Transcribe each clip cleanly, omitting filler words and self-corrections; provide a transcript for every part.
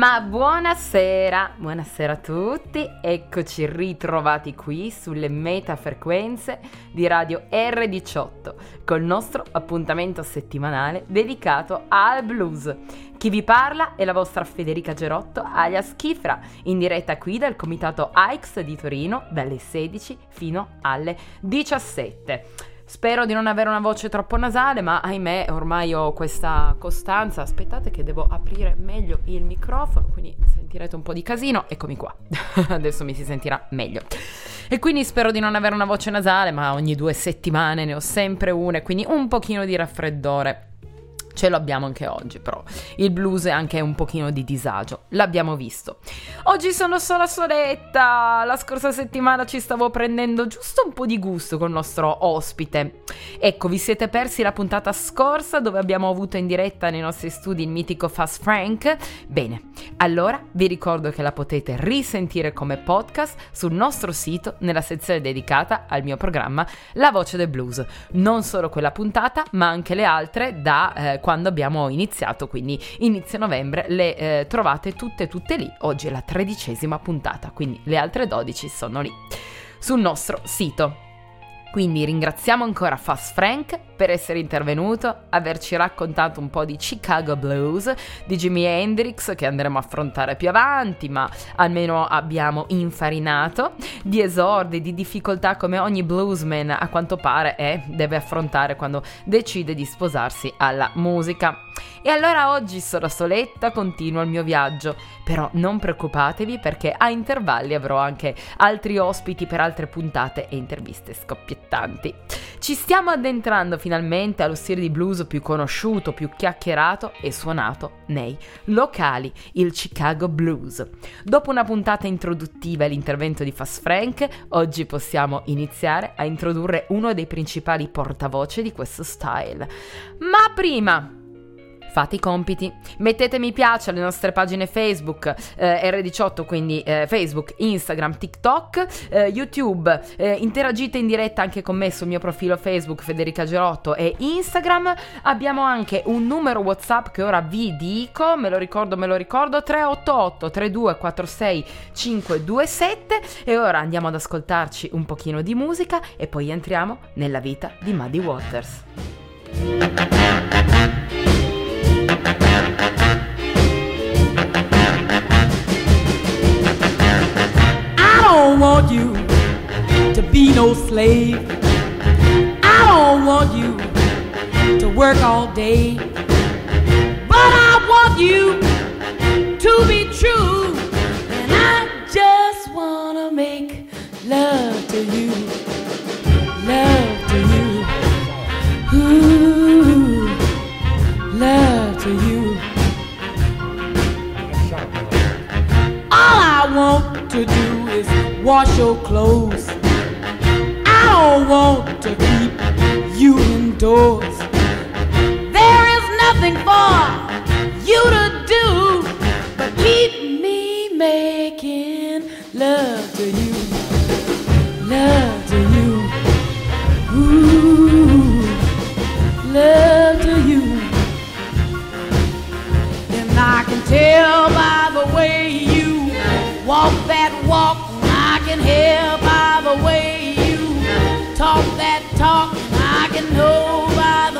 Ma buonasera a tutti, eccoci ritrovati qui sulle metafrequenze di Radio R18 col nostro appuntamento settimanale dedicato al blues. Chi vi parla è la vostra Federica Gerotto alias Kifra, in diretta qui dal comitato AIX di Torino dalle 16 fino alle 17. Spero di non avere una voce troppo nasale, ma ahimè ormai ho questa costanza. Aspettate che devo aprire meglio il microfono, quindi sentirete un po' di casino. Eccomi qua, adesso mi si sentirà meglio. E quindi spero di non avere una voce nasale, ma ogni 2 settimane ne ho sempre una, quindi un pochino di raffreddore ce lo abbiamo anche oggi, però il blues è anche un pochino di disagio, l'abbiamo visto. Oggi sono soletta, la scorsa settimana ci stavo prendendo giusto un po' di gusto col nostro ospite. Ecco, vi siete persi la puntata scorsa dove abbiamo avuto in diretta nei nostri studi il mitico Fast Frank? Bene, allora vi ricordo che la potete risentire come podcast sul nostro sito nella sezione dedicata al mio programma La Voce del Blues. Non solo quella puntata, ma anche le altre da quando abbiamo iniziato, quindi inizio novembre, le trovate tutte lì. Oggi è la 13ª puntata, quindi le altre 12 sono lì sul nostro sito. Quindi ringraziamo ancora Fast Frank per essere intervenuto, averci raccontato un po' di Chicago Blues, di Jimi Hendrix che andremo a affrontare più avanti, ma almeno abbiamo infarinato, di esordi, di difficoltà come ogni bluesman a quanto pare deve affrontare quando decide di sposarsi alla musica. E allora oggi sono soletta, continuo il mio viaggio, però non preoccupatevi perché a intervalli avrò anche altri ospiti per altre puntate e interviste scoppiettanti. Ci stiamo addentrando finalmente allo stile di blues più conosciuto, più chiacchierato e suonato nei locali, il Chicago Blues. Dopo una puntata introduttiva e l'intervento di Fast Frank, oggi possiamo iniziare a introdurre uno dei principali portavoce di questo style. Ma prima fate i compiti, mettete mi piace alle nostre pagine Facebook, R18, quindi Facebook, Instagram, TikTok, YouTube, interagite in diretta anche con me sul mio profilo Facebook Federica Gerotto e Instagram. Abbiamo anche un numero WhatsApp che ora vi dico, me lo ricordo, 388 3246 527, e ora andiamo ad ascoltarci un pochino di musica e poi entriamo nella vita di Muddy Waters. I don't want you to be no slave. I don't want you to work all day. But I want you to be true. And I just wanna make love to you. Love to you. Ooh, love to you. All I want to do is wash your clothes. I don't want to keep you indoors. There is nothing for you to do but keep me making love to you. Love to you. Ooh, love to you. And I can tell by the way you walk that walk, I can hear by the way you talk that talk, I can know by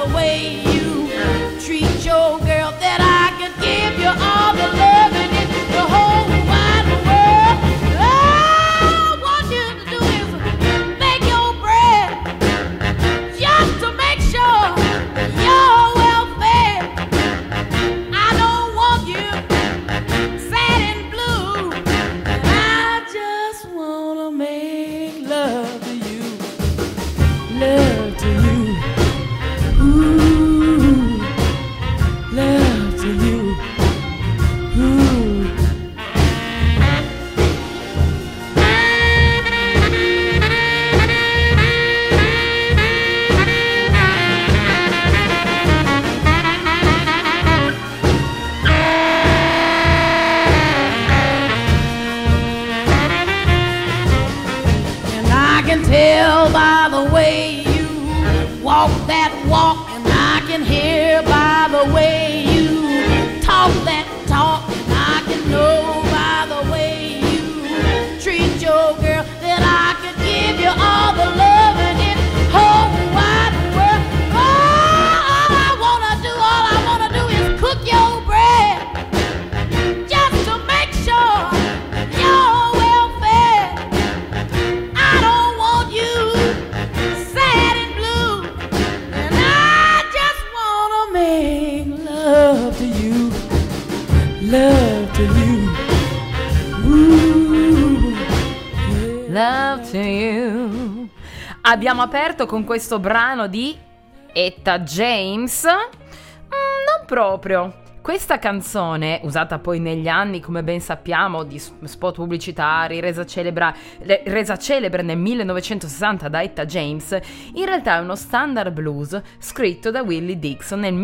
Abbiamo aperto con questo brano di Etta James? Non proprio. Questa canzone, usata poi negli anni, come ben sappiamo, di spot pubblicitari, resa celebre nel 1960 da Etta James, in realtà è uno standard blues scritto da Willie Dixon nel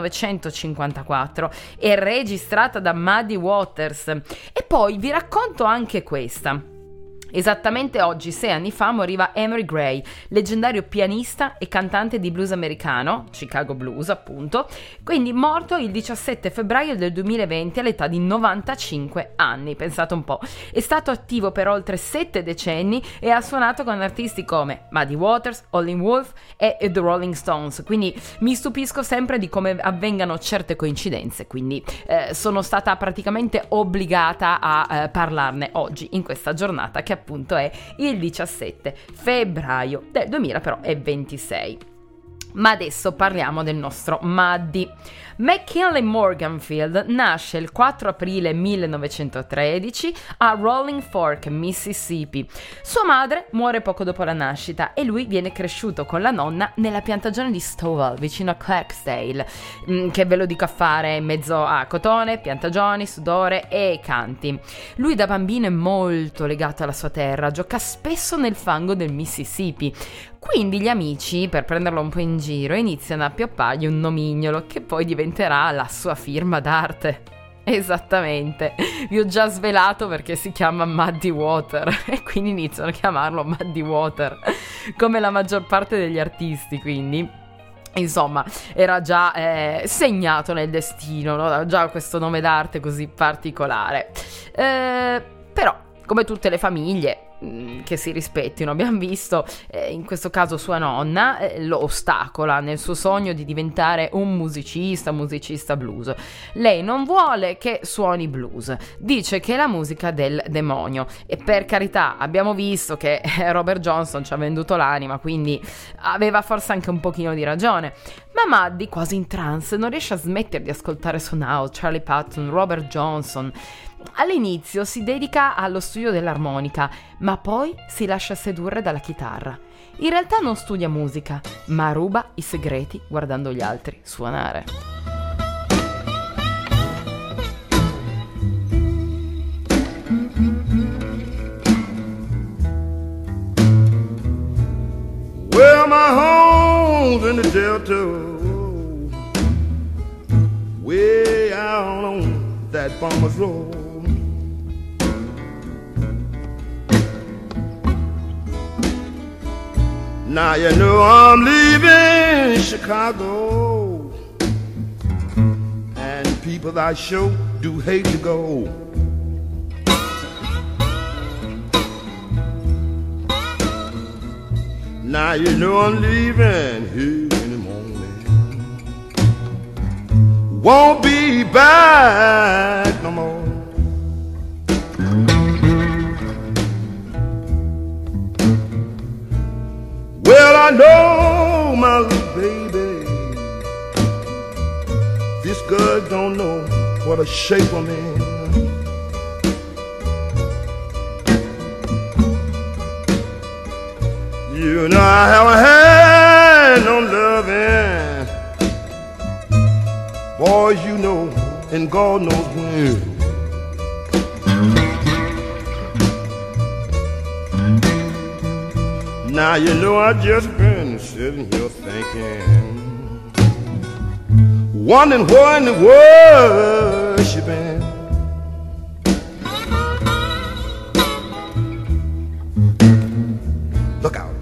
1954 e registrata da Muddy Waters. E poi vi racconto anche questa. Esattamente oggi, 6 anni fa, moriva Emory Gray, leggendario pianista e cantante di blues americano, Chicago Blues appunto, quindi morto il 17 febbraio del 2020 all'età di 95 anni, pensate un po'. È stato attivo per oltre 7 decenni e ha suonato con artisti come Muddy Waters, Howlin' Wolf e The Rolling Stones, quindi mi stupisco sempre di come avvengano certe coincidenze, quindi sono stata praticamente obbligata a parlarne oggi, in questa giornata che appunto è il 17 febbraio del 2026. Ma adesso parliamo del nostro Muddy. McKinley Morganfield nasce il 4 aprile 1913 a Rolling Fork, Mississippi. Sua madre muore poco dopo la nascita e lui viene cresciuto con la nonna nella piantagione di Stowell, vicino a Clarksdale, che ve lo dico a fare in mezzo a cotone, piantagioni, sudore e canti. Lui da bambino è molto legato alla sua terra, gioca spesso nel fango del Mississippi. Quindi gli amici, per prenderlo un po' in giro, iniziano a pioppargli un nomignolo che poi diventerà la sua firma d'arte. Esattamente, vi ho già svelato perché si chiama Muddy Water e quindi iniziano a chiamarlo Muddy Water, come la maggior parte degli artisti, quindi. Insomma, era già segnato nel destino, no? Già questo nome d'arte così particolare. Però, come tutte le famiglie che si rispettino, abbiamo visto in questo caso sua nonna lo ostacola nel suo sogno di diventare un musicista blues. Lei non vuole che suoni blues, dice che è la musica del demonio e per carità abbiamo visto che Robert Johnson ci ha venduto l'anima, quindi aveva forse anche un pochino di ragione. Ma Muddy, quasi in trance, non riesce a smettere di ascoltare Son House, Charlie Patton, Robert Johnson. All'inizio si dedica allo studio dell'armonica, ma poi si lascia sedurre dalla chitarra. In realtà non studia musica, ma ruba i segreti guardando gli altri suonare. Well, my home's in the Delta, way out on that farmer's road. Now you know I'm leaving Chicago, and people I sure do hate to go. Now you know I'm leaving here in the morning, won't be back no more. Well, I know my little baby, this girl don't know what a shape I'm in. You know I haven't had no loving, boys, you know, and God knows when. Now you know I just been sitting here thinking, wondering where in the world she been. Look out.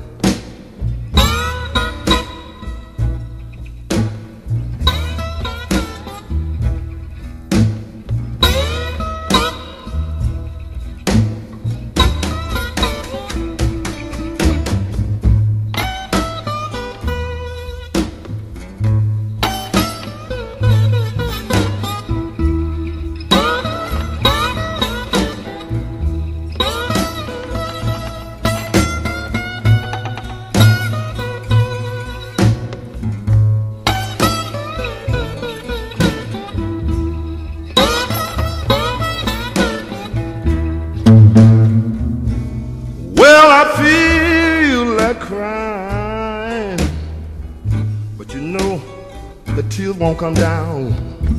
won't come down.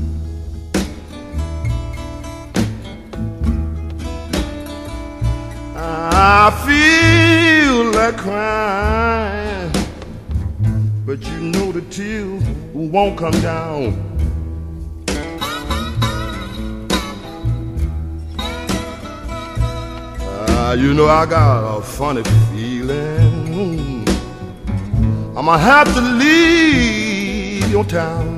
I feel like crying, but you know the tears won't come down. You know I got a funny feeling I'ma have to leave your town.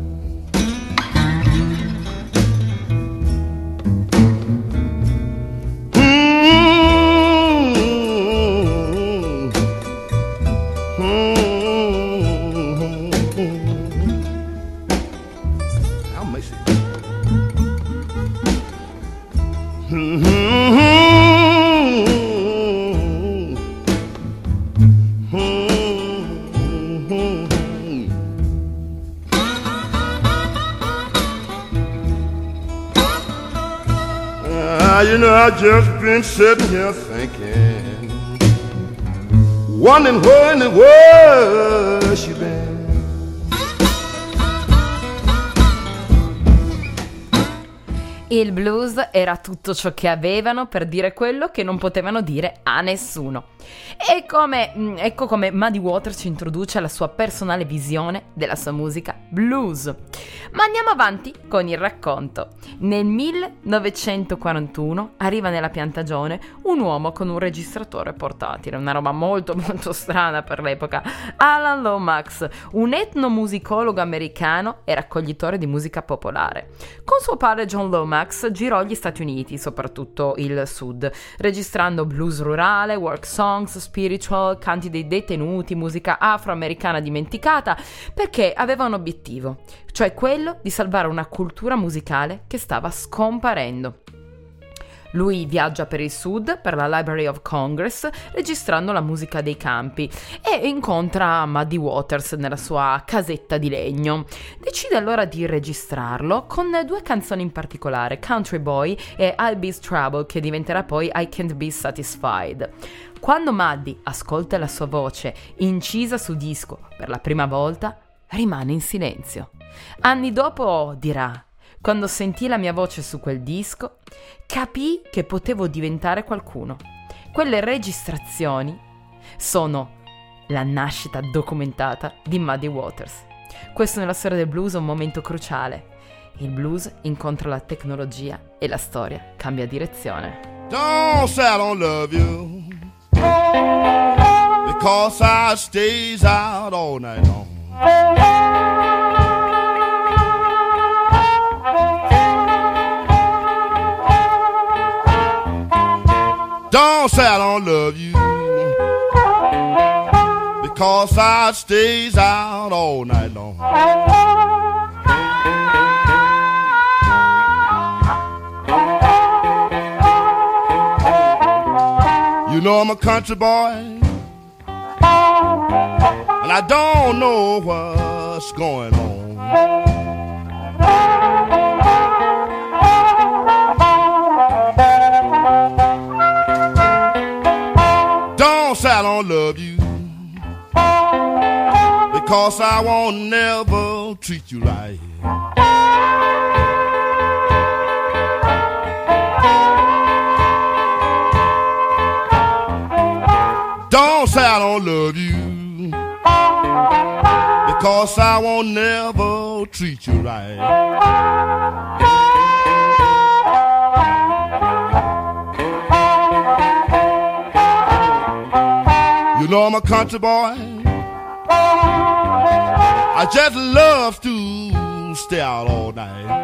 You know, I just been sitting here thinking, wondering where in the world she been. Il blues era tutto ciò che avevano per dire quello che non potevano dire a nessuno. Ecco come Muddy Waters ci introduce alla sua personale visione della sua musica blues. Ma andiamo avanti con il racconto. Nel 1941 arriva nella piantagione un uomo con un registratore portatile, una roba molto molto strana per l'epoca. Alan Lomax, un etnomusicologo americano e raccoglitore di musica popolare. Con suo padre John Lomax girò gli Stati Uniti, soprattutto il sud, registrando blues rurale, work songs, spiritual, canti dei detenuti, musica afroamericana dimenticata, perché aveva un obiettivo, cioè quello di salvare una cultura musicale che stava scomparendo. Lui viaggia per il sud, per la Library of Congress, registrando la musica dei campi e incontra Muddy Waters nella sua casetta di legno. Decide allora di registrarlo con due canzoni in particolare, Country Boy e I'll Be Trouble, che diventerà poi I Can't Be Satisfied. Quando Muddy ascolta la sua voce incisa su disco per la prima volta, rimane in silenzio. Anni dopo dirà: quando sentii la mia voce su quel disco, capii che potevo diventare qualcuno. Quelle registrazioni sono la nascita documentata di Muddy Waters. Questo nella storia del blues è un momento cruciale. Il blues incontra la tecnologia e la storia cambia direzione. Don't say I don't love you, because I stays out all night long. Don't say I don't love you, because I stays out all night long. You know I'm a country boy, and I don't know what's going on. Don't say I don't love you, because I won't never treat you right. Don't say I don't love you, because I won't never treat you right. You know I'm a country boy, I just love to stay out all night.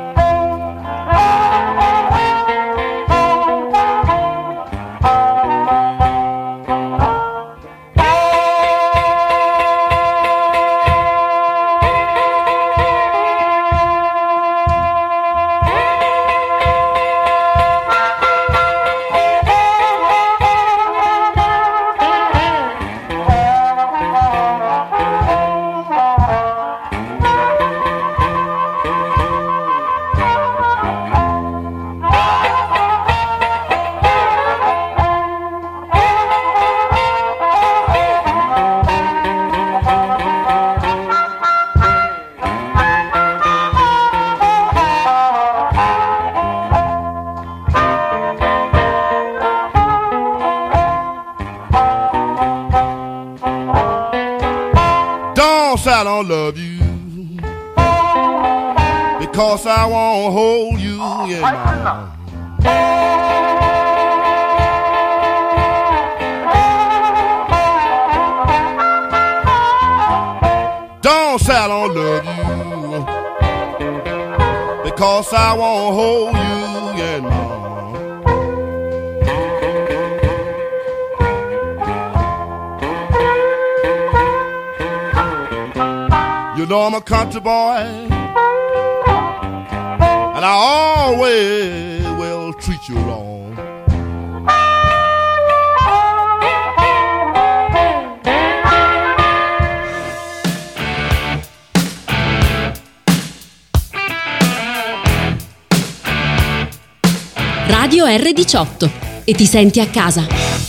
don't love you, because I won't hold you in my arms. Don't say I don't love you, because I won't hold you in my arms. You know I'm a country boy, and I always will treat you wrong. Radio R18 e ti senti a casa.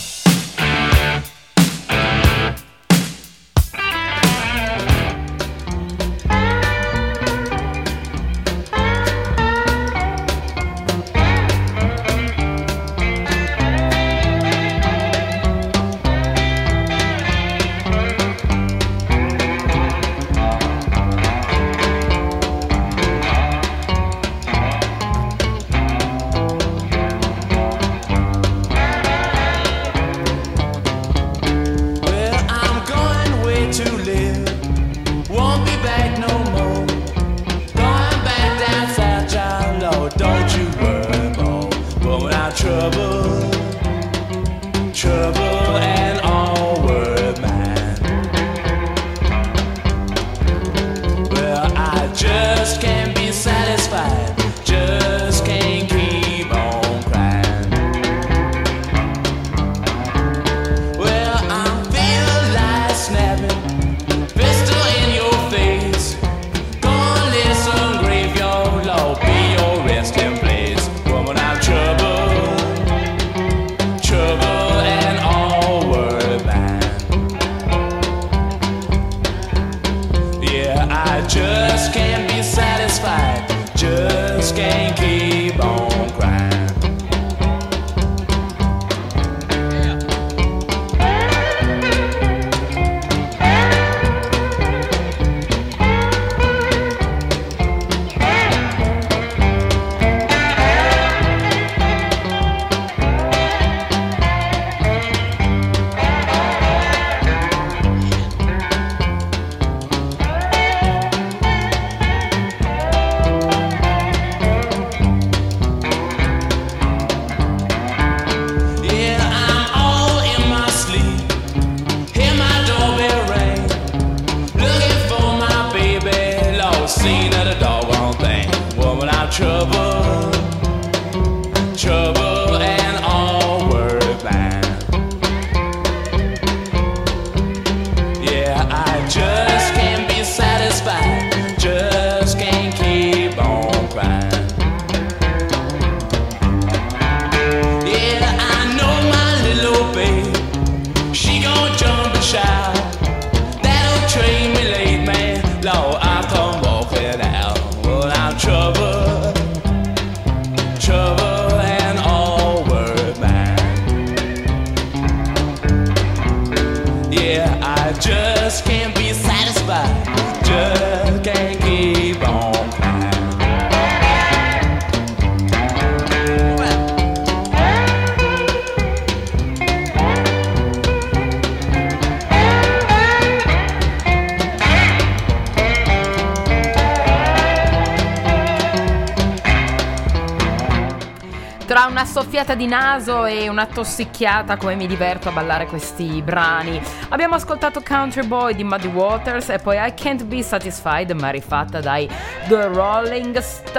Tra una soffiata di naso e una tossicchiata, come mi diverto a ballare questi brani. Abbiamo ascoltato Country Boy di Muddy Waters e poi I Can't Be Satisfied, ma rifatta dai The Rolling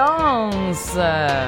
Stones.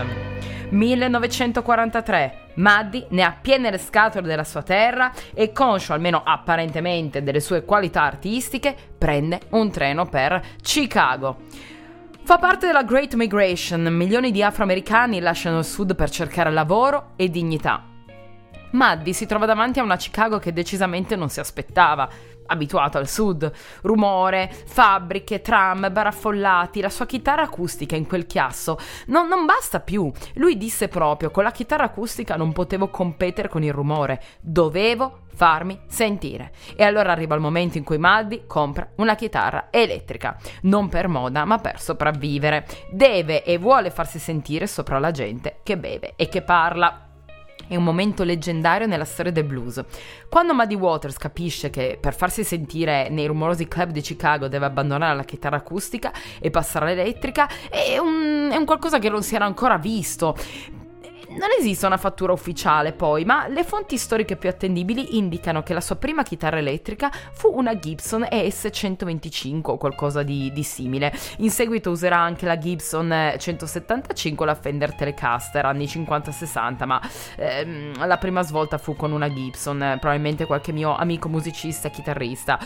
1943. Muddy ne ha piene le scatole della sua terra e, conscio almeno apparentemente delle sue qualità artistiche, prende un treno per Chicago. Fa parte della Great Migration, milioni di afroamericani lasciano il sud per cercare lavoro e dignità. Maddie si trova davanti a una Chicago che decisamente non si aspettava. Abituato al sud, rumore, fabbriche, tram, baraffollati, la sua chitarra acustica in quel chiasso non basta più. Lui disse proprio: con la chitarra acustica non potevo competere con il rumore, dovevo farmi sentire. E allora arriva il momento in cui Maddie compra una chitarra elettrica, non per moda ma per sopravvivere. Deve e vuole farsi sentire sopra la gente che beve e che parla. È un momento leggendario nella storia del blues. Quando Muddy Waters capisce che per farsi sentire nei rumorosi club di Chicago deve abbandonare la chitarra acustica e passare all'elettrica, è un qualcosa che non si era ancora visto. Non esiste una fattura ufficiale poi, ma le fonti storiche più attendibili indicano che la sua prima chitarra elettrica fu una Gibson ES 125 o qualcosa di simile. In seguito userà anche la Gibson 175 o la Fender Telecaster, anni 50-60, ma la prima svolta fu con una Gibson. Probabilmente qualche mio amico musicista, chitarrista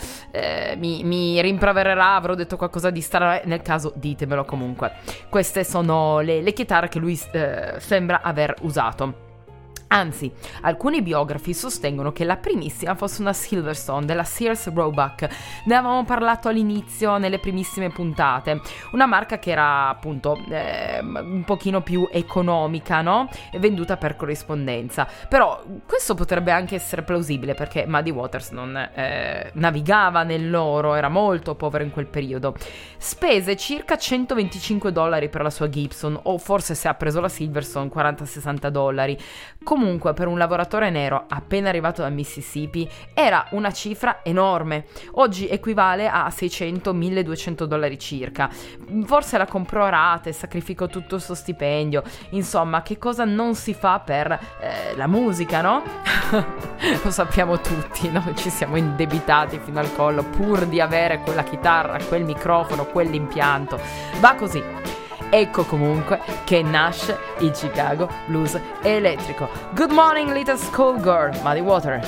mi rimprovererà, avrò detto qualcosa di strano, nel caso ditemelo comunque. Queste sono le chitarre che lui sembra aver usato. Anzi, alcuni biografi sostengono che la primissima fosse una Silverstone della Sears Roebuck. Ne avevamo parlato all'inizio nelle primissime puntate. Una marca che era appunto un pochino più economica, no? E venduta per corrispondenza. Però questo potrebbe anche essere plausibile perché Muddy Waters non navigava nell'oro, era molto povero in quel periodo. Spese circa $125 per la sua Gibson, o forse se ha preso la Silverstone $40-60. Comunque per un lavoratore nero appena arrivato dal Mississippi era una cifra enorme. Oggi equivale a $600-1200 circa. Forse la comprò a rate, sacrificò tutto il suo stipendio. Insomma, che cosa non si fa per la musica, no? Lo sappiamo tutti, no? Ci siamo indebitati fino al collo pur di avere quella chitarra, quel microfono, quell'impianto. Va così. Ecco comunque che nasce il Chicago Blues elettrico. Good morning little schoolgirl, Muddy Waters.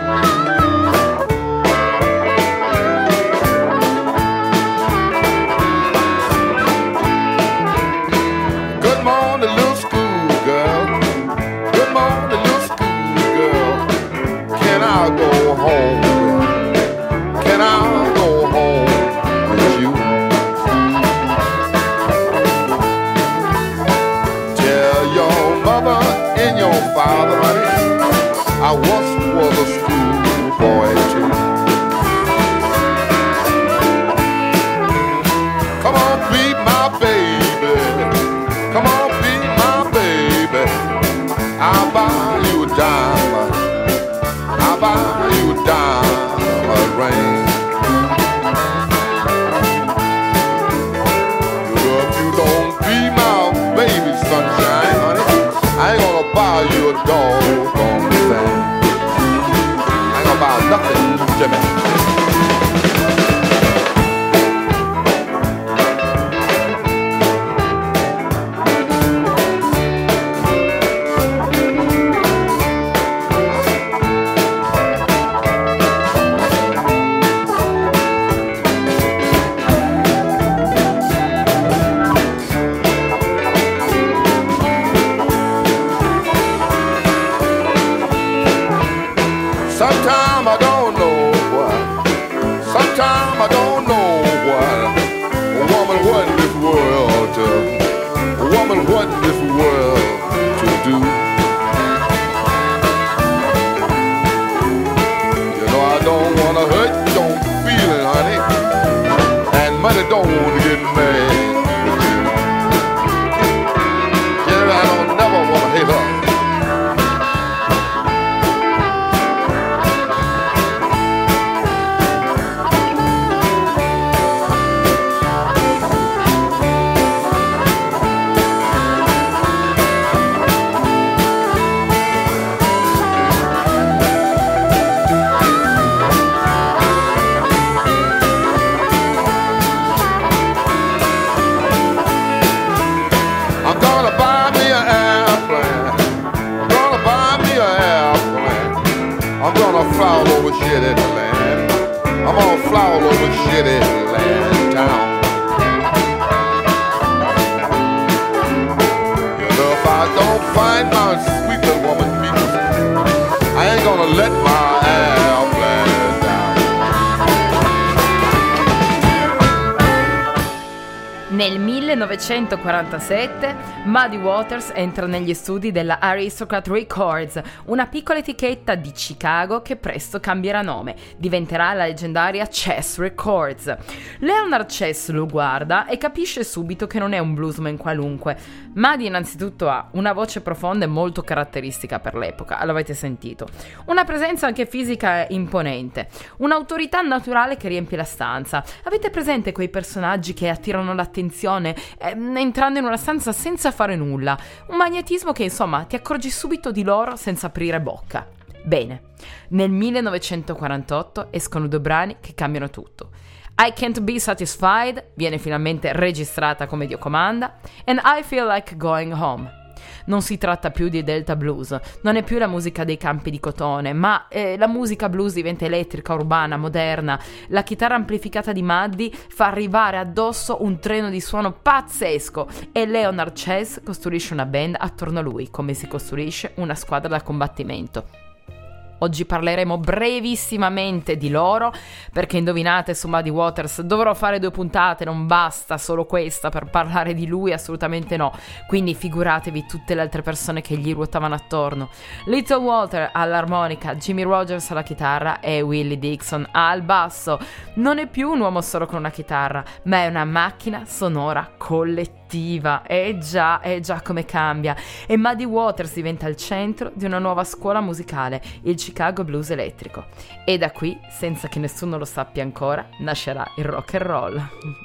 Good morning, little schoolgirl. Good morning, little schoolgirl. Can I go home? Can I go home with you? And your father, honey, I once was a schoolboy too. Come on, be my baby. Come on, be my baby. I'll buy you a diamond. I'll buy you a diamond ring. If you don't be my baby sunshine, honey, I ain't gonna buy you a doggone thing. I ain't gonna buy nothing, Jimmy. Sometime I don't know why. Sometime I don't know why. A woman, what in this world to? A woman, what in this world to do? You know I don't wanna hurt your feeling, honey, and money don't wanna get mad with you. Yeah, I don't never wanna hate her. I'm gonna fly all over shitty land. I'm gonna fly all over shitty land town. You know, if I don't find my sweet little woman, people, 1947 Muddy Waters entra negli studi della Aristocrat Records, una piccola etichetta di Chicago che presto cambierà nome, diventerà la leggendaria Chess Records. Leonard Chess lo guarda e capisce subito che non è un bluesman qualunque. Muddy innanzitutto ha una voce profonda e molto caratteristica per l'epoca, l'avete sentito, una presenza anche fisica imponente, un'autorità naturale che riempie la stanza. Avete presente quei personaggi che attirano l'attenzione entrando in una stanza senza fare nulla? Un magnetismo che insomma ti accorgi subito di loro senza aprire bocca. Bene, nel 1948 escono due brani che cambiano tutto. I Can't Be Satisfied viene finalmente registrata come Dio comanda, and I Feel Like Going Home. Non si tratta più di Delta Blues, non è più la musica dei campi di cotone, ma la musica blues diventa elettrica, urbana, moderna. La chitarra amplificata di Muddy fa arrivare addosso un treno di suono pazzesco e Leonard Chess costruisce una band attorno a lui, come si costruisce una squadra da combattimento. Oggi parleremo brevissimamente di loro, perché indovinate, su Muddy Waters dovrò fare 2 puntate, non basta solo questa per parlare di lui, assolutamente no. Quindi figuratevi tutte le altre persone che gli ruotavano attorno. Little Walter all'armonica, Jimmy Rogers alla chitarra e Willie Dixon al basso. Non è più un uomo solo con una chitarra, ma è una macchina sonora collettiva. È già come cambia. E Muddy Waters diventa il centro di una nuova scuola musicale, il Chicago Blues elettrico. E da qui, senza che nessuno lo sappia ancora, nascerà il rock and roll.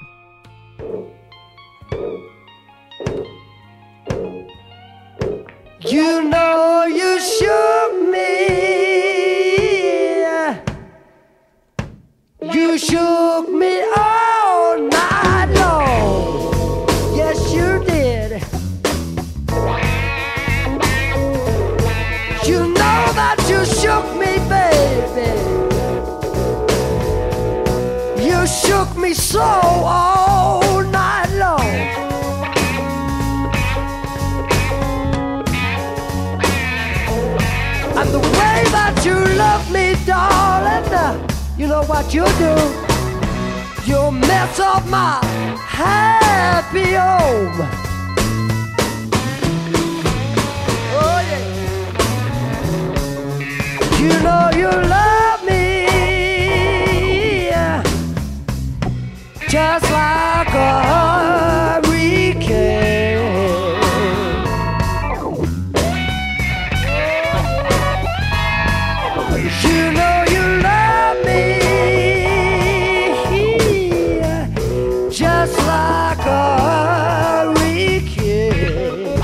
You know you shook me. You shook me all night long. Yes, you did. You know that you shook me, baby. You shook me so all night long. And the way that you love me, darling, you know what you do? You mess up my happy home. Oh yeah. You know you love me just like a hurricane. You know you love me just like a hurricane.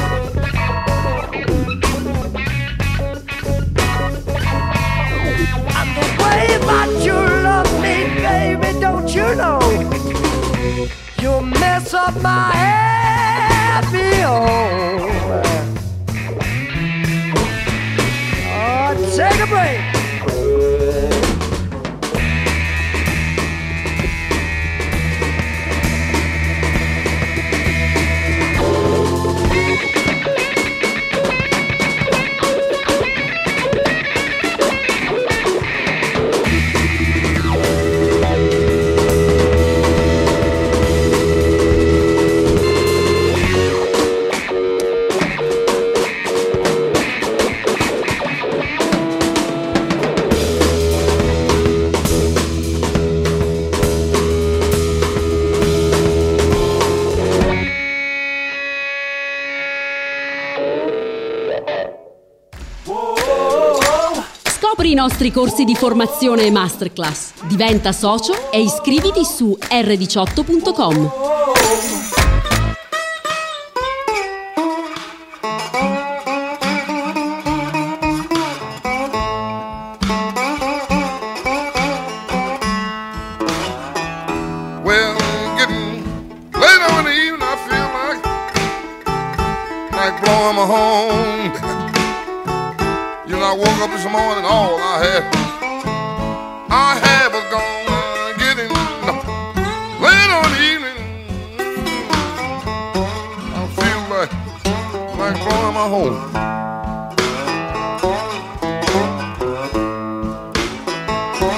And the way that you love me, baby, don't you know? You mess up my happy home. Oh, take a break. Scopri i nostri corsi di formazione e masterclass. Diventa socio e iscriviti su r18.com. Well, getting later in the evening, I feel like blowing my home. You know, I woke up this morning, all I had was gone. Getting later in the evening, I feel like blowing my home.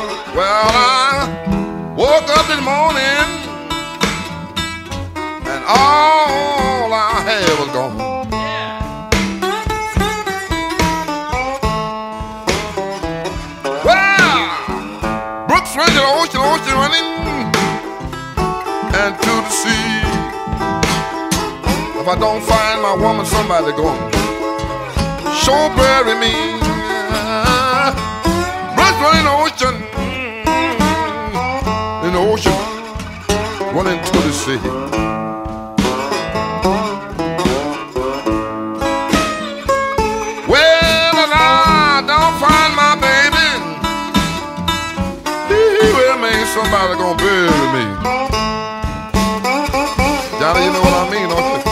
Well, I woke up this morning and all I had was gone. Well, Brooks running to the ocean, ocean running and to the sea. If I don't find my woman, somebody gonna sure bury me. Brooks running the ocean, in the ocean, running to the sea. Well, if I don't find my baby, well, man, somebody gonna bury me. Johnny, you know what I mean, don't you?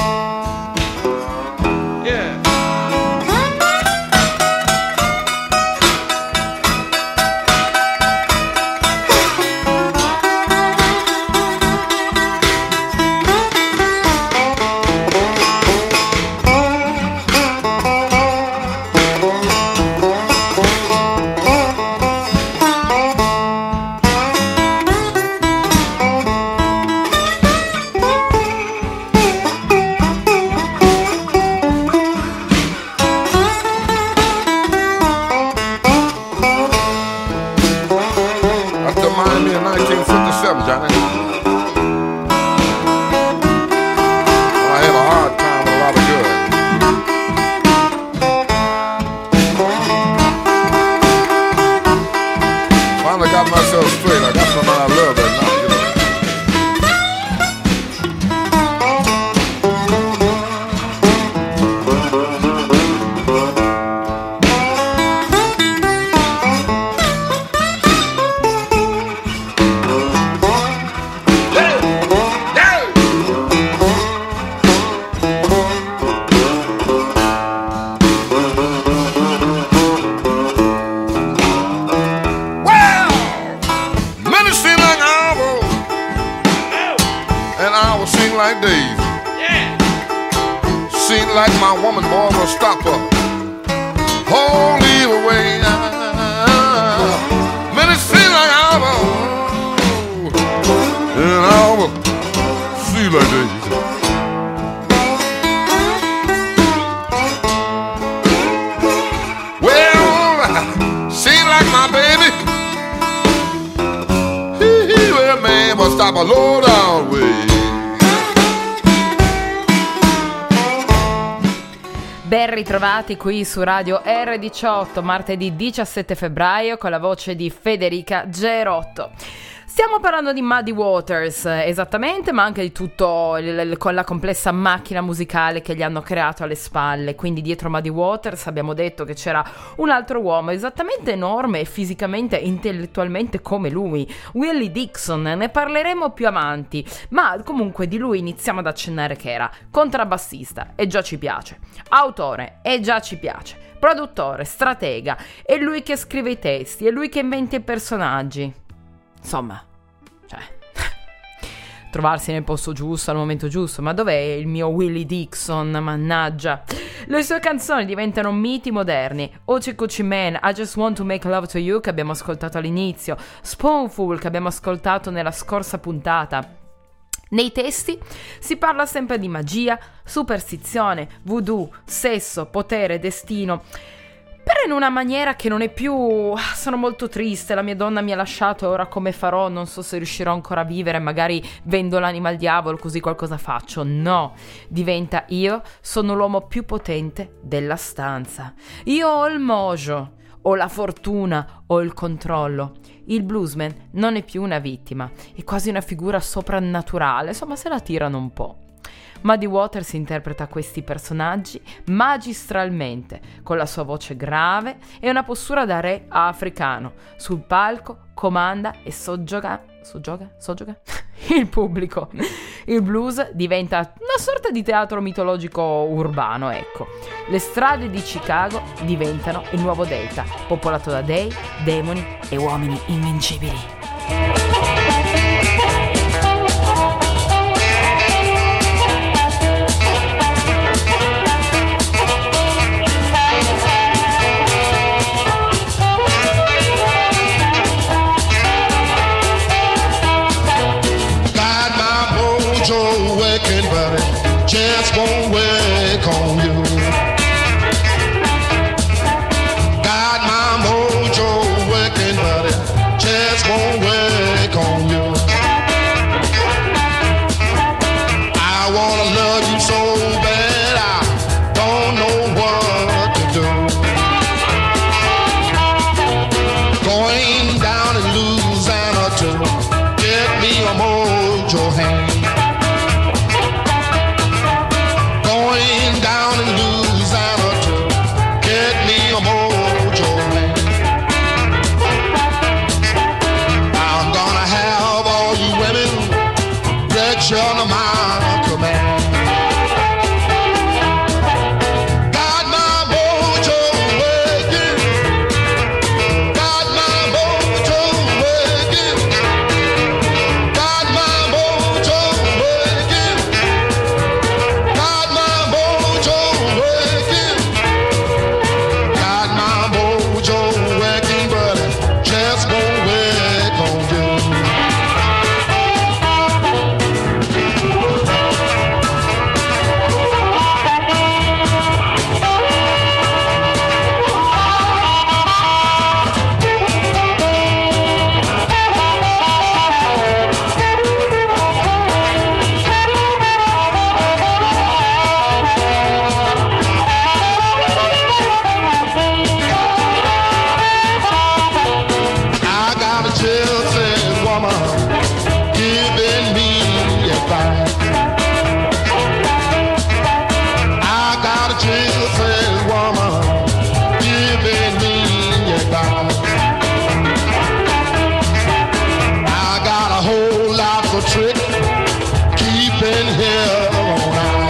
Ben ritrovati qui su Radio R18, martedì 17 febbraio, con la voce di Federica Gerotto. Stiamo parlando di Muddy Waters, esattamente, ma anche di tutto con la complessa macchina musicale che gli hanno creato alle spalle. Quindi dietro Muddy Waters abbiamo detto che c'era un altro uomo esattamente enorme e fisicamente e intellettualmente come lui, Willie Dixon. Ne parleremo più avanti, ma comunque di lui iniziamo ad accennare che era contrabbassista, e già ci piace, autore, e già ci piace, produttore, stratega, è lui che scrive i testi, è lui che inventa i personaggi. Insomma, cioè, trovarsi nel posto giusto al momento giusto. Ma dov'è il mio Willie Dixon? Mannaggia. Le sue canzoni diventano miti moderni. Hoochie Coochie Man, I Just Want to Make Love to You, che abbiamo ascoltato all'inizio, Spoonful, che abbiamo ascoltato nella scorsa puntata. Nei testi si parla sempre di magia, superstizione, voodoo, sesso, potere, destino, però in una maniera che non è più sono molto triste, la mia donna mi ha lasciato e ora come farò, non so se riuscirò ancora a vivere, magari vendo l'anima al diavolo così qualcosa faccio. No, diventa io sono l'uomo più potente della stanza, io ho il mojo, ho la fortuna, ho il controllo. Il bluesman non è più una vittima, è quasi una figura soprannaturale, insomma se la tirano un po'. Muddy Waters interpreta questi personaggi magistralmente, con la sua voce grave e una postura da re africano. Sul palco comanda e soggioga il pubblico. Il blues diventa una sorta di teatro mitologico urbano, ecco. Le strade di Chicago diventano il nuovo Delta, popolato da dei, demoni e uomini invincibili. Working, buddy. just won't work on you. Got my mojo working, but it just won't work on you. I wanna love you so bad, I don't know what to do. Going down in Louisiana to get me a mojo hand. Going down in Louisiana to get me a mojo hand. I'm gonna have all you women rich under my command. Got my mojo working. Got my mojo working. Got my mojo working. Got my mojo working. Got my mojo working, but it just won't work on you. I got a gypsy woman giving me advice. I got a gypsy woman giving me advice. I got a whole lot of tricks keeping here all night.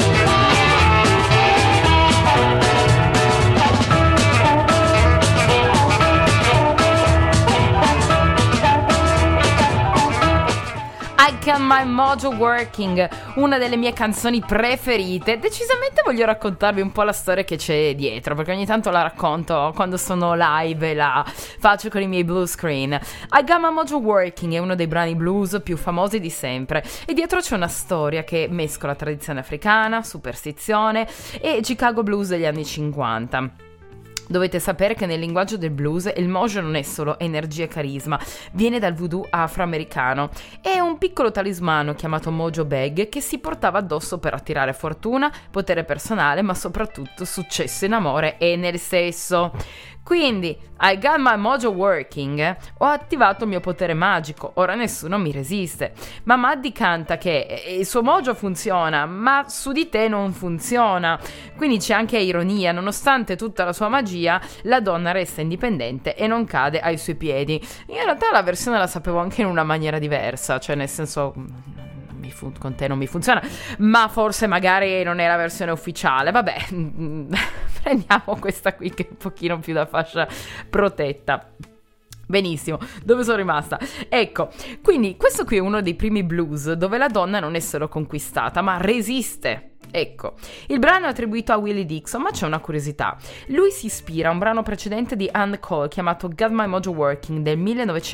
I Got My Mojo Working, una delle mie canzoni preferite. Decisamente voglio raccontarvi un po' la storia che c'è dietro, perché ogni tanto la racconto quando sono live e la faccio con i miei blue screen. I Got My Mojo Working è uno dei brani blues più famosi di sempre e dietro c'è una storia che mescola tradizione africana, superstizione e Chicago blues degli anni 50. Dovete sapere che nel linguaggio del blues il mojo non è solo energia e carisma, viene dal voodoo afroamericano. È un piccolo talismano chiamato mojo bag che si portava addosso per attirare fortuna, potere personale, ma soprattutto successo in amore e nel sesso. Quindi, I got my mojo working, ho attivato il mio potere magico, ora nessuno mi resiste. Ma Maddie canta che il suo mojo funziona, ma su di te non funziona. Quindi c'è anche ironia, nonostante tutta la sua magia, la donna resta indipendente e non cade ai suoi piedi. In realtà la versione la sapevo anche in una maniera diversa, cioè nel senso... con te non mi funziona, ma forse magari non è la versione ufficiale. Vabbè, prendiamo questa qui che è un pochino più da fascia protetta. Benissimo, dove sono rimasta? Ecco, quindi questo qui è uno dei primi blues dove la donna non è solo conquistata, ma resiste. Ecco, il brano è attribuito a Willie Dixon, ma c'è una curiosità. Lui si ispira a un brano precedente di Ann Cole chiamato Got My Mojo Working del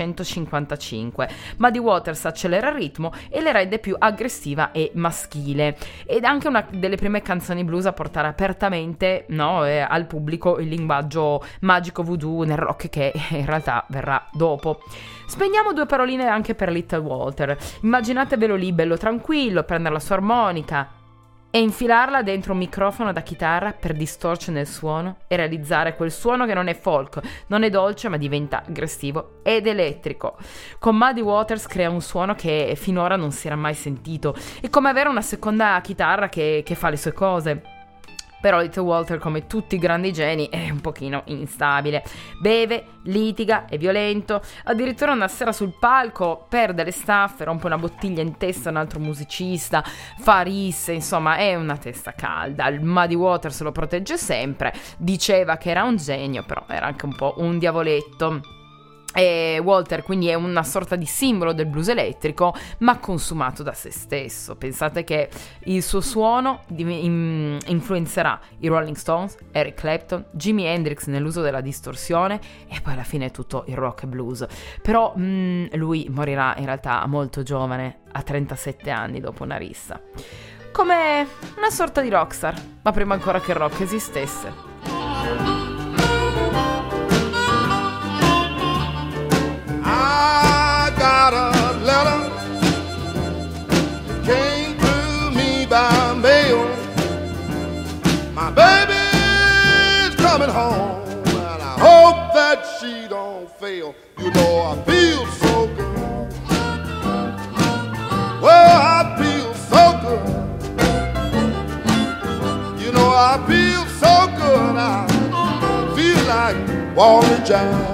1955. Muddy Waters accelera il ritmo e le rende più aggressiva e maschile. Ed è anche una delle prime canzoni blues a portare apertamente al pubblico il linguaggio magico voodoo nel rock che in realtà verrà dopo. Spendiamo due paroline anche per Little Walter. Immaginatevelo lì, bello tranquillo, prendere la sua armonica e infilarla dentro un microfono da chitarra per distorcere il suono e realizzare quel suono che non è folk, non è dolce, ma diventa aggressivo ed elettrico. Con Muddy Waters crea un suono che finora non si era mai sentito. È come avere una seconda chitarra che fa le sue cose. Però Little Walter, come tutti i grandi geni, è un pochino instabile. Beve, litiga, è violento. Addirittura una sera sul palco perde le staffe, rompe una bottiglia in testa a un altro musicista, fa risse, insomma è una testa calda. Il Muddy Waters lo protegge sempre, diceva che era un genio, però era anche un po' un diavoletto. E Walter quindi è una sorta di simbolo del blues elettrico, ma consumato da se stesso. Pensate che il suo suono influenzerà i Rolling Stones, Eric Clapton, Jimi Hendrix nell'uso della distorsione e poi alla fine tutto il rock e blues. Però lui morirà in realtà molto giovane, a 37 anni dopo una rissa. come una sorta di rockstar, ma prima ancora che il rock esistesse. I got a letter came to me by mail. My baby's coming home, and I hope that she don't fail. You know I feel so good. Well, I feel so good. You know I feel so good. I feel like Wally Jack.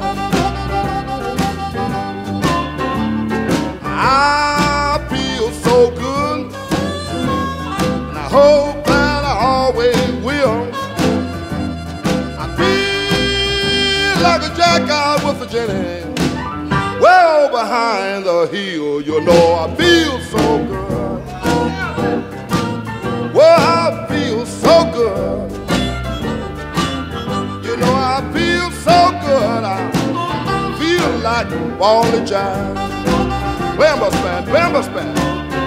I feel so good, and I hope that I always will. I feel like a jackout with a Jenny, well behind the hill. You know I feel so good. Well, I feel so good. You know I feel so good. I feel like Wally Jack. Bambus band, Bambus band.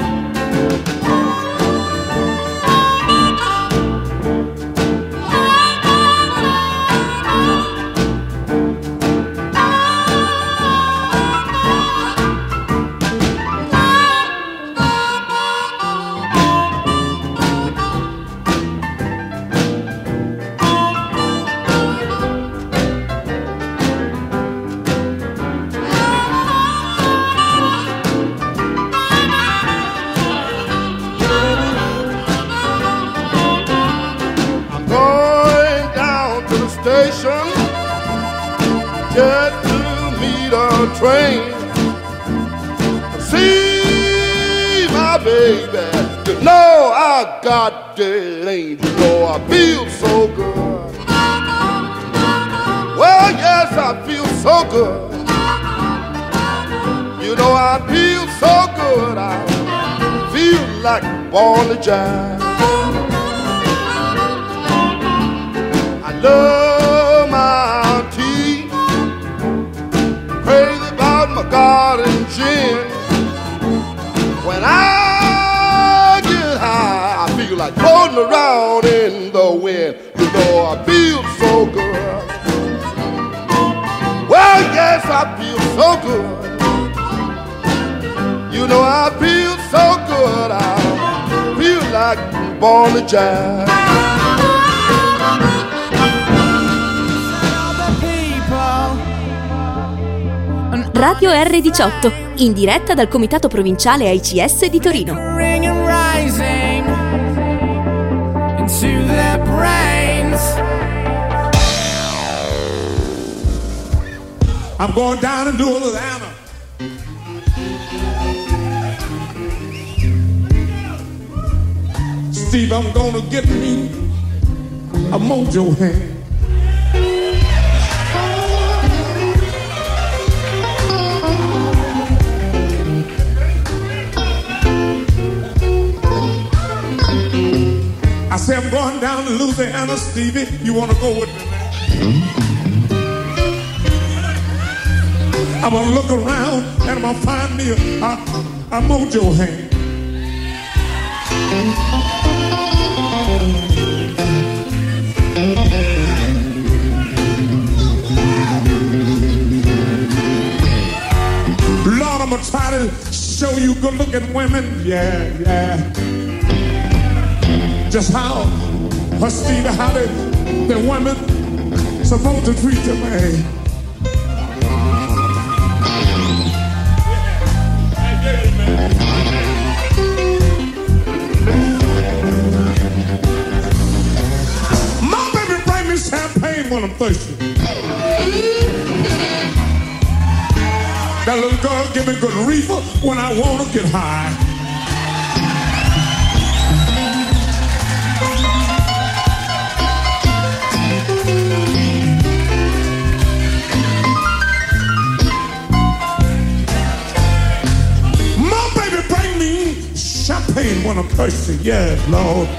Get to meet a train, see my baby. You know I got that angel. You know I feel so good. Well, yes, I feel so good. You know I feel so good. I feel like Wally Jack. I love my tea, crazy about my garden gin. When I get high, I feel like floating around in the wind. You know I feel so good. Well, yes, I feel so good. You know I feel so good. I feel like born to jive. Radio R18, in diretta dal Comitato Provinciale AICS di Torino. I'm going down into Atlanta. Steve, I'm gonna get me a mojo hand. I say I'm going down to Louisiana, Stevie. You wanna go with me, man? I'm gonna look around and I'm gonna find me a mojo hand. Lord, I'm gonna try to show you good-looking women. Yeah. Just how, Stevie, how the women supposed to treat the man. My baby bring me champagne when I'm thirsty. That little girl give me good reefer when I wanna get high. Champagne when I'm thirsty, yes, Lord.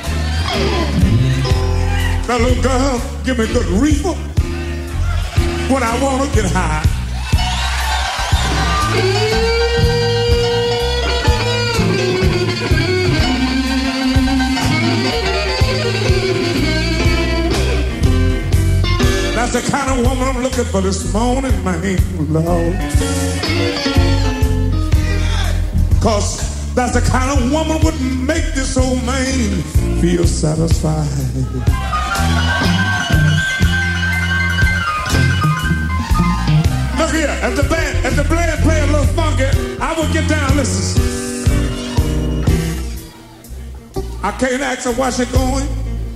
That little girl give me good reefer when I wanna get high. That's the kind of woman I'm looking for this morning, man, Lord. 'Cause that's the kind of woman would make this old man feel satisfied. Look here, if the band play a little funky, I would get down, listen. I can't ask her why she going.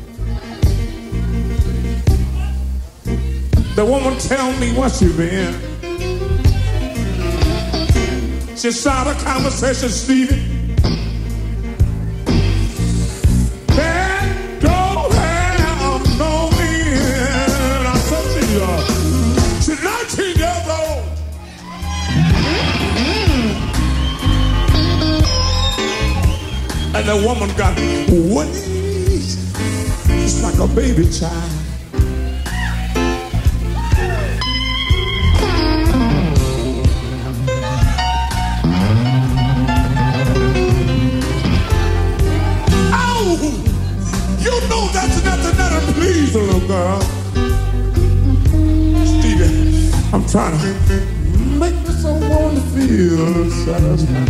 The woman tell me what she been. She started a conversation, Stevie. That don't have no end. I said she's 19 years old. And the woman got ways just like a baby child. Please, little girl. Stevie, I'm trying to make me someone to feel satisfied.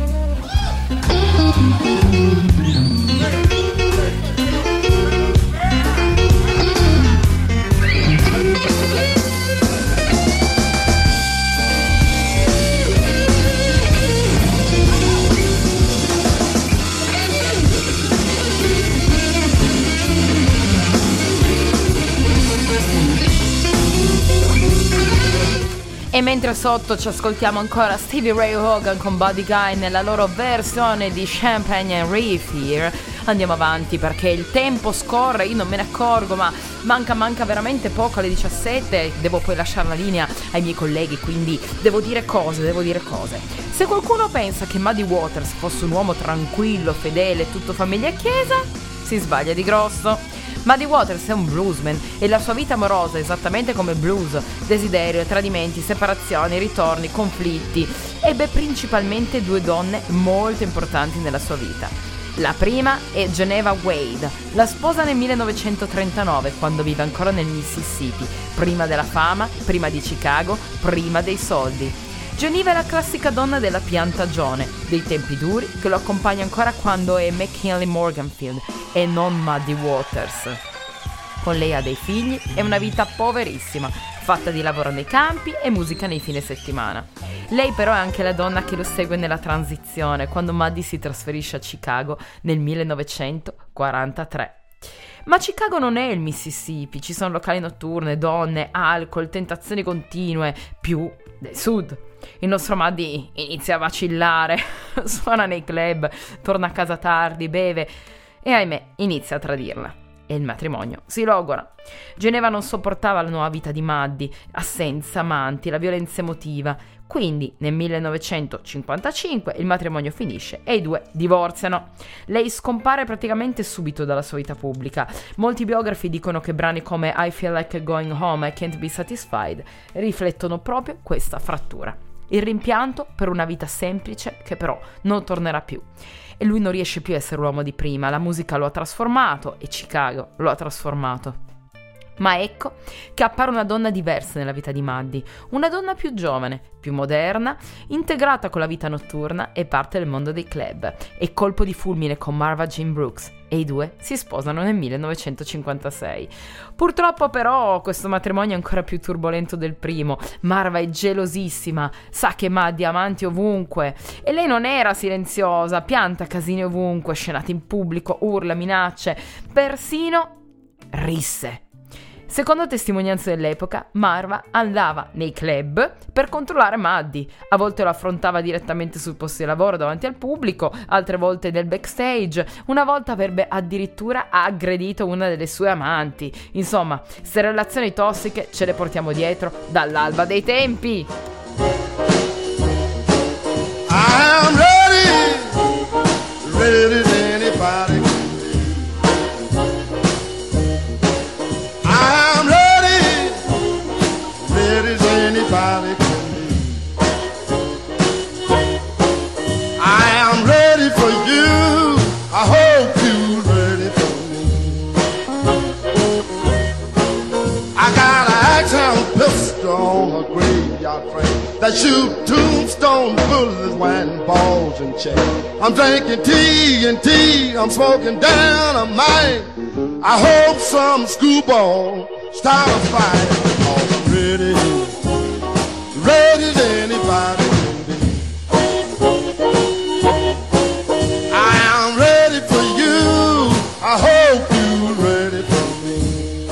E mentre sotto ci ascoltiamo ancora Stevie Ray Vaughan con Buddy Guy nella loro versione di Champagne and Reefer, andiamo avanti perché il tempo scorre, io non me ne accorgo, ma manca veramente poco, alle 17, devo poi lasciare la linea ai miei colleghi, quindi devo dire cose. Se qualcuno pensa che Muddy Waters fosse un uomo tranquillo, fedele, tutto famiglia e chiesa, si sbaglia di grosso. Muddy Waters è un bluesman e la sua vita amorosa è esattamente come blues: desiderio, tradimenti, separazioni, ritorni, conflitti. Ebbe principalmente due donne molto importanti nella sua vita. La prima è Geneva Wade, la sposa nel 1939 quando vive ancora nel Mississippi, prima della fama, prima di Chicago, prima dei soldi. Geneva è la classica donna della piantagione, dei tempi duri, che lo accompagna ancora quando è McKinley Morganfield e non Muddy Waters. Con lei ha dei figli e una vita poverissima, fatta di lavoro nei campi e musica nei fine settimana. Lei però è anche la donna che lo segue nella transizione, quando Muddy si trasferisce a Chicago nel 1943. Ma Chicago non è il Mississippi, ci sono locali notturne, donne, alcol, tentazioni continue, più del sud. Il nostro Muddy inizia a vacillare, suona nei club, torna a casa tardi, beve e ahimè inizia a tradirla. E il matrimonio si logora. Geneva non sopportava la nuova vita di Muddy, assenza, amanti, la violenza emotiva. Quindi nel 1955 il matrimonio finisce e i due divorziano. Lei scompare praticamente subito dalla sua vita pubblica. Molti biografi dicono che brani come I Feel Like Going Home, I Can't Be Satisfied riflettono proprio questa frattura. Il rimpianto per una vita semplice che però non tornerà più. E lui non riesce più a essere l'uomo di prima, la musica lo ha trasformato e Chicago lo ha trasformato. Ma ecco che appare una donna diversa nella vita di Muddy, una donna più giovane, più moderna, integrata con la vita notturna e parte del mondo dei club. E colpo di fulmine con Marva Jean Brooks e i due si sposano nel 1956. Purtroppo però questo matrimonio è ancora più turbolento del primo. Marva è gelosissima, sa che Muddy ha amanti ovunque e lei non era silenziosa, pianta casini ovunque, scenate in pubblico, urla, minacce, persino risse. Secondo testimonianze dell'epoca, Marva andava nei club per controllare Muddy. A volte lo affrontava direttamente sul posto di lavoro davanti al pubblico, altre volte nel backstage. Una volta avrebbe addirittura aggredito una delle sue amanti. Insomma, queste relazioni tossiche ce le portiamo dietro dall'alba dei tempi. I'm ready as anybody. Anybody can be. I am ready for you. I hope you're ready for me. I gotta out frame that shoot tombstone bullets, winding balls and chains. I'm drinking tea and tea, I'm smoking down a mine. I hope some screwball start a fight, because I'm ready, ready as anybody can be. I am ready for you, I hope you're ready for me.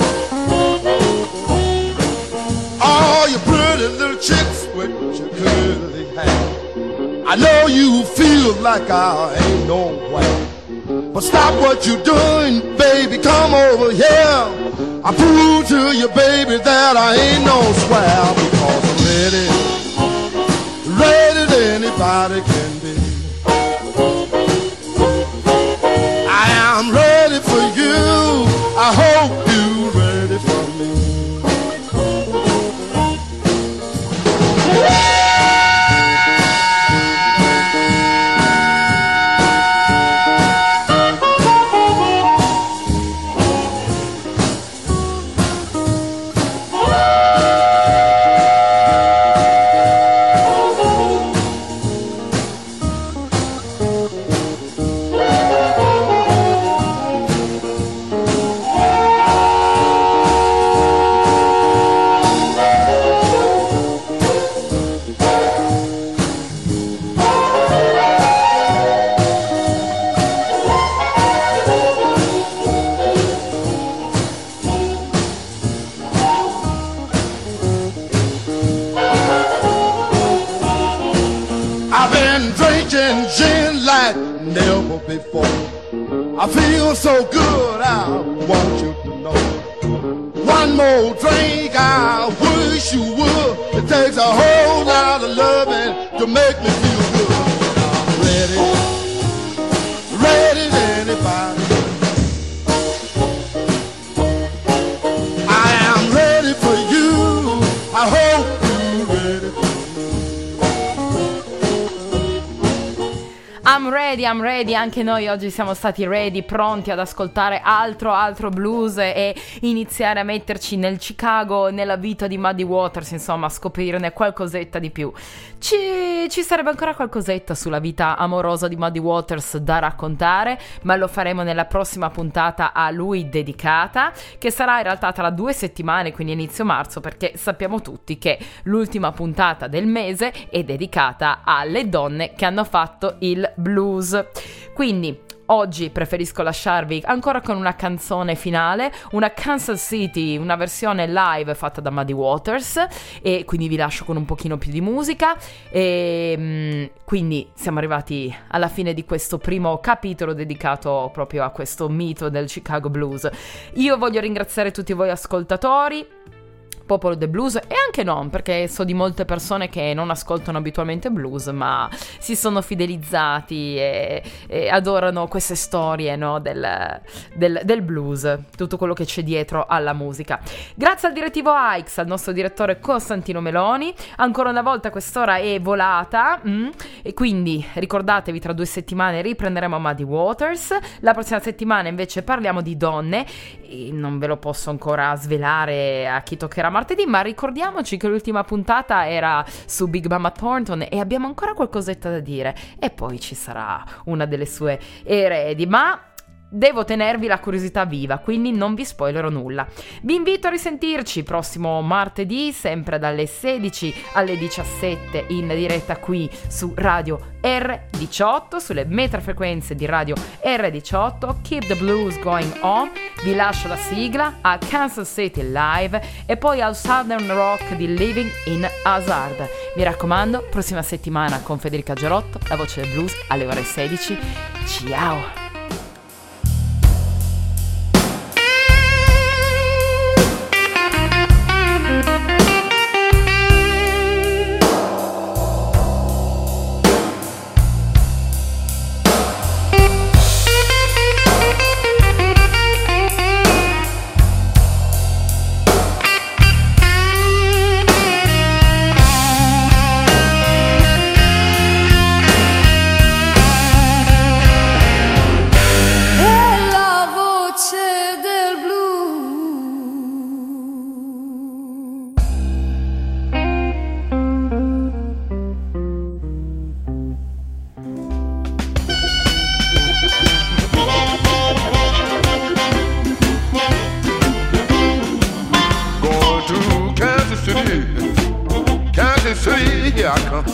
All you pretty little chicks with your curly hair, I know you feel like I ain't nowhere, but stop what you're doing, baby, come over here. I prove to you, baby, that I ain't no square, because I'm ready, ready as anybody can be. I am ready for you, I hope you're ready for me. Never before. I feel so good, I want you to know. One more drink, I wish you would. It takes a whole lot of loving to make me feel good. I'm ready, ready as anybody. I am ready for you, I hope you're ready for me. I'm ready, anche noi oggi siamo stati ready, pronti ad ascoltare altro blues e iniziare a metterci nel Chicago, nella vita di Muddy Waters, insomma, scoprirne qualcosetta di più. Ci sarebbe ancora qualcosetta sulla vita amorosa di Muddy Waters da raccontare, ma lo faremo nella prossima puntata a lui dedicata, che sarà in realtà tra 2 settimane, quindi inizio marzo, perché sappiamo tutti che l'ultima puntata del mese è dedicata alle donne che hanno fatto il blues. Quindi oggi preferisco lasciarvi ancora con una canzone finale, una Kansas City, una versione live fatta da Muddy Waters, e quindi vi lascio con un pochino più di musica. E quindi siamo arrivati alla fine di questo primo capitolo dedicato proprio a questo mito del Chicago Blues. Io voglio ringraziare tutti voi ascoltatori, popolo del blues, e anche non, perché so di molte persone che non ascoltano abitualmente blues ma si sono fidelizzati e adorano queste storie, no, del blues, tutto quello che c'è dietro alla musica. Grazie al direttivo Aix, al nostro direttore Costantino Meloni. Ancora una volta quest'ora è volata, e quindi ricordatevi, tra 2 settimane riprenderemo Muddy Waters. La prossima settimana invece parliamo di donne, e non ve lo posso ancora svelare a chi toccherà martedì, ma ricordiamoci che l'ultima puntata era su Big Mama Thornton e abbiamo ancora qualcosetta da dire, e poi ci sarà una delle sue eredi, ma devo tenervi la curiosità viva, quindi non vi spoilerò nulla. Vi invito a risentirci prossimo martedì, sempre dalle 16 alle 17, in diretta qui su Radio R18, sulle metrofrequenze di Radio R18. Keep the blues going on. Vi lascio la sigla a Kansas City Live e poi al Southern Rock di Living in Hazard. Mi raccomando, prossima settimana con Federica Gerotto, la voce del blues, alle ore 16. Ciao! City, here I come.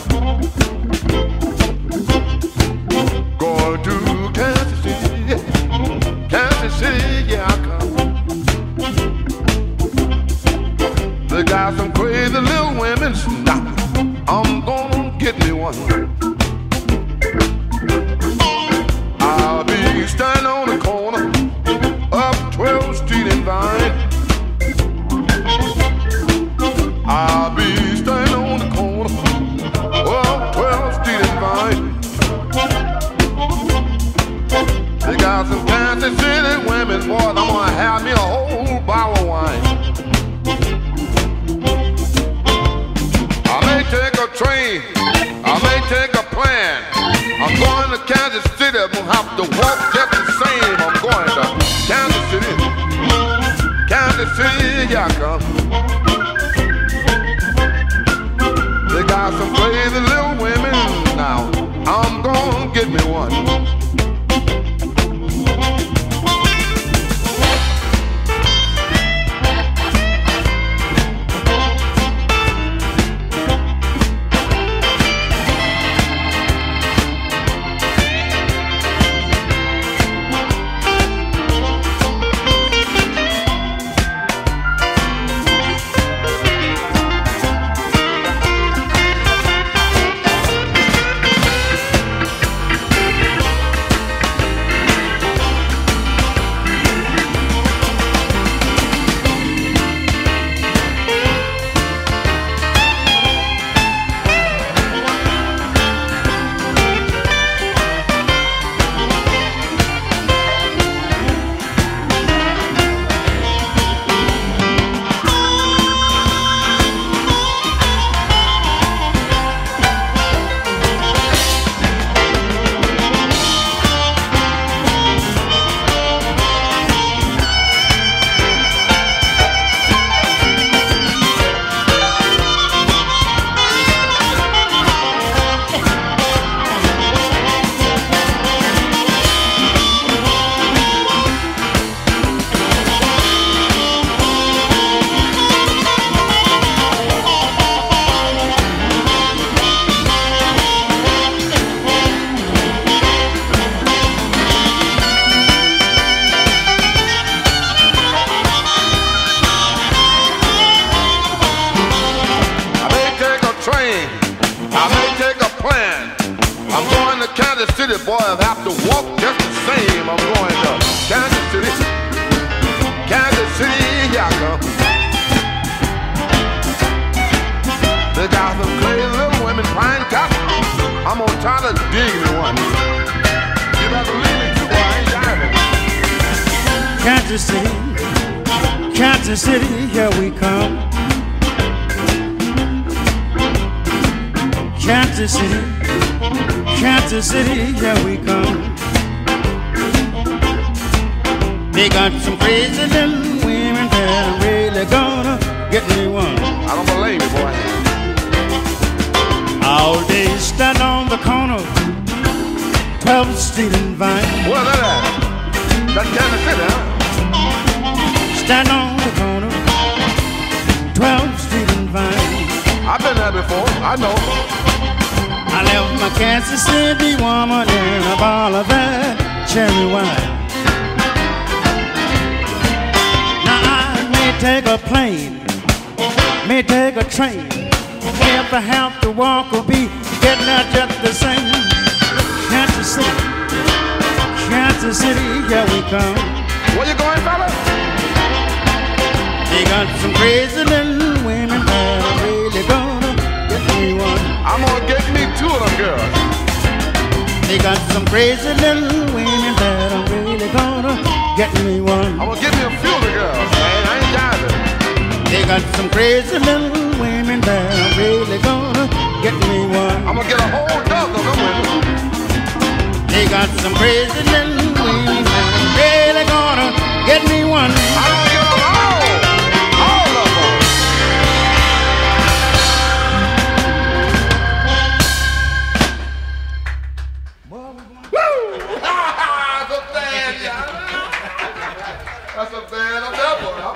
Going to Kansas City, Kansas City, here I come. They got some crazy little women. Now I'm gonna get me one. I'll be standing on the corner up 12th Street and Vine. I'll be standing on the corner up 12th Street and Vine. They got some Kansas City women, boy, I'm gonna have me a whole bottle of wine. I may take a train, I may take a plan. I'm going to Kansas City, I'm gonna have to walk just the same. I'm going to Kansas City, Kansas City, yeah, I come. They got some crazy little women now. I'm gonna get me one. Kansas City, here we come. Kansas City, Kansas City, here we come. They got some crazy little women that are really gonna get me one. I don't believe you, boy. All day stand on the corner, 12th Street and Vine. Where's that at? That's Kansas City, huh? Stand on the corner, 12th Street and Vine. I've been there before, I know. I left my Kansas City woman in a bottle of that cherry wine. Now I may take a plane, may take a train. If I have to walk or be getting there just the same. Kansas City, Kansas City, here we come. Where you going, fella? They got some crazy little women that are really gonna get me one. I'm gonna get me two of them girls. They got some crazy little women that are really gonna get me one. I'm gonna get me a few of the girls, man. I ain't driving. They got some crazy little women that are really gonna get me one. I'm gonna get a whole dozen of them women. They got some crazy little women that are really gonna get me one. I'm gonna get them all of them. Woo! That's a bad, that's a bad,